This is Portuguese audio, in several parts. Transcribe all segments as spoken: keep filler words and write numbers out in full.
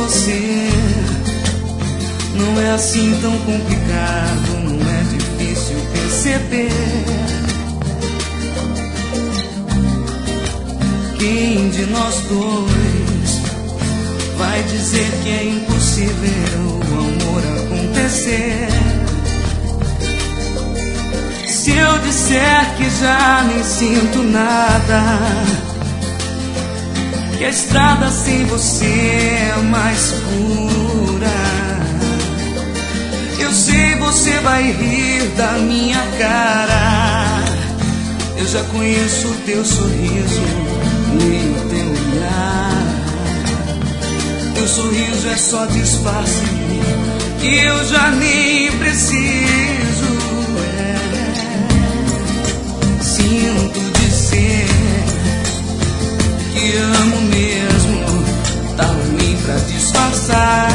você. Não é assim tão complicado, não é difícil perceber. Quem de nós dois vai dizer que é impossível o amor acontecer? Se eu disser que já nem sinto nada, que a estrada sem você é mais pura, eu sei você vai rir da minha cara. Eu já conheço o teu sorriso e o teu olhar. Teu sorriso é só disfarce que eu já nem preciso. É. Sinto dizer que amo mesmo, tá ruim pra disfarçar.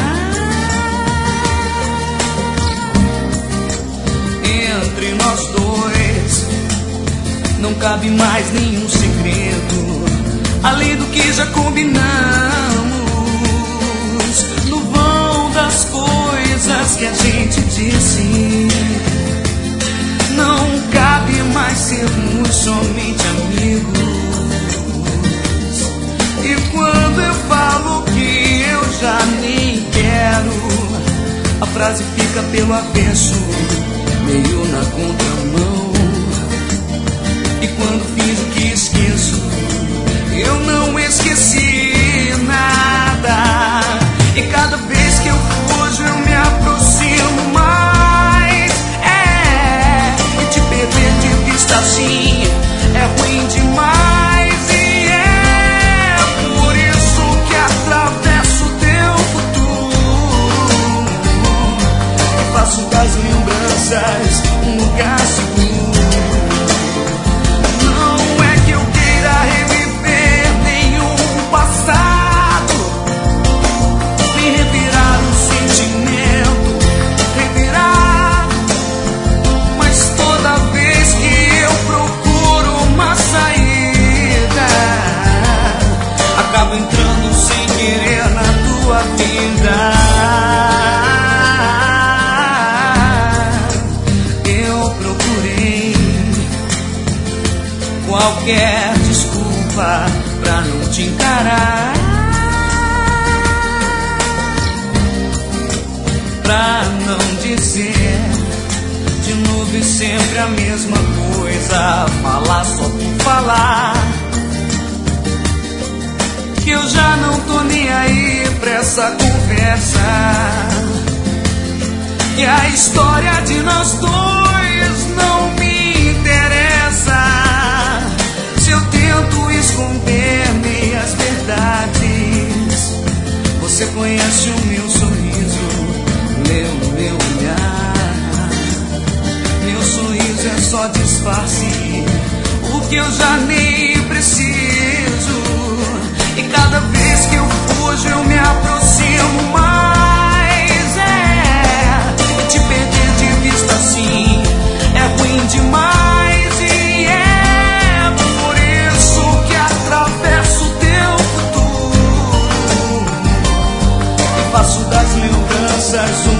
Entre nós dois não cabe mais nenhum segredo, além do que já combinamos. No vão das coisas que a gente disse, não cabe mais sermos somente amigos. E quando eu falo que eu já nem quero, a frase fica pelo avesso, meio na contramão. E quando finjo que esqueço, eu não esqueci nada. E cada vez que eu fujo, eu me aproximo mais. É, e te perder de vista assim é ruim demais. E é por isso que atravesso teu futuro e faço das lembranças um lugar seguro. Não é que eu queira reviver nenhum passado, me revirar um sentimento, revirar. Mas toda vez que eu procuro uma saída, acabo entrando sem querer na tua vida. Qualquer desculpa pra não te encarar, pra não dizer de novo e sempre a mesma coisa, falar só por falar. Que eu já não tô nem aí pra essa conversa, que a história de nós dois não me interessa. Se eu tento esconder meias verdades, você conhece o meu sorriso, lê o meu olhar. Meu sorriso é só disfarce, o que eu já nem preciso. E cada vez que eu fujo, eu me aproximo mais. É, e te perder de vista assim é ruim demais. Faço das lembranças